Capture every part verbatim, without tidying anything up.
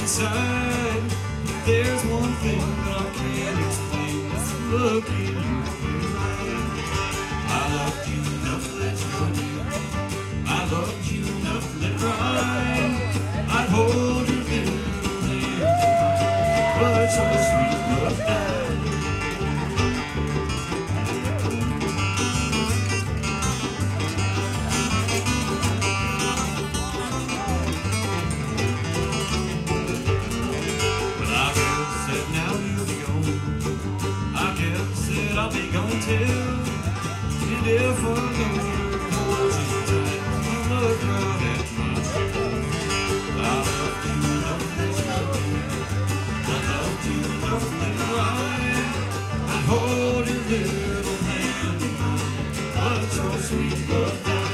inside. There's one thing that I can't explain. It's the look in your eyes. I loved you enough to let you go. I loved you enough to let it ride. I'd hold your little hand, but your sweet love died. I'll be gone till and if I know holds you tight, I look right at my soul. I loved you enough to let you go. I loved you enough to let it ride. I'd hold your little hand in mine, but your sweet love died.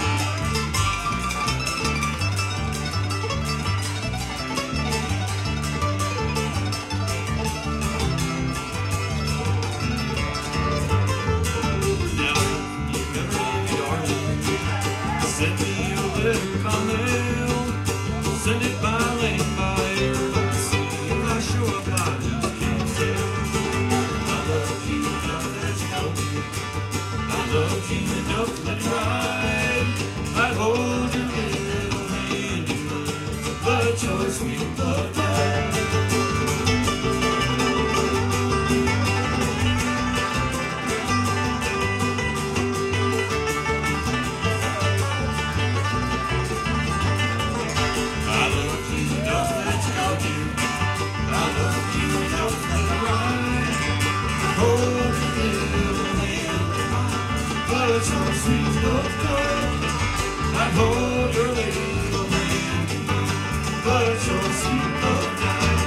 Send me a letter by mail. Send it by lane, by air, by sea. If I show up, I just can't tell. I love you enough to let you go. I love you enough to let it ride. I'd hold your little hand in mine, but your sweet love died. But your sweet love died. I'd hold your little hand in mine, but your sweet love died.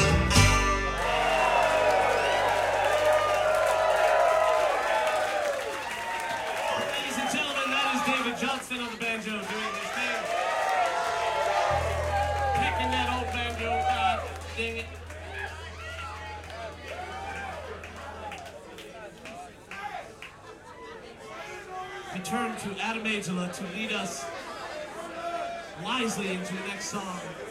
Ladies and gentlemen, that is David Johnston on the banjo doing his thing. Picking that old banjo, uh, ding it. We turn to Adam Angela to lead us wisely into the next song.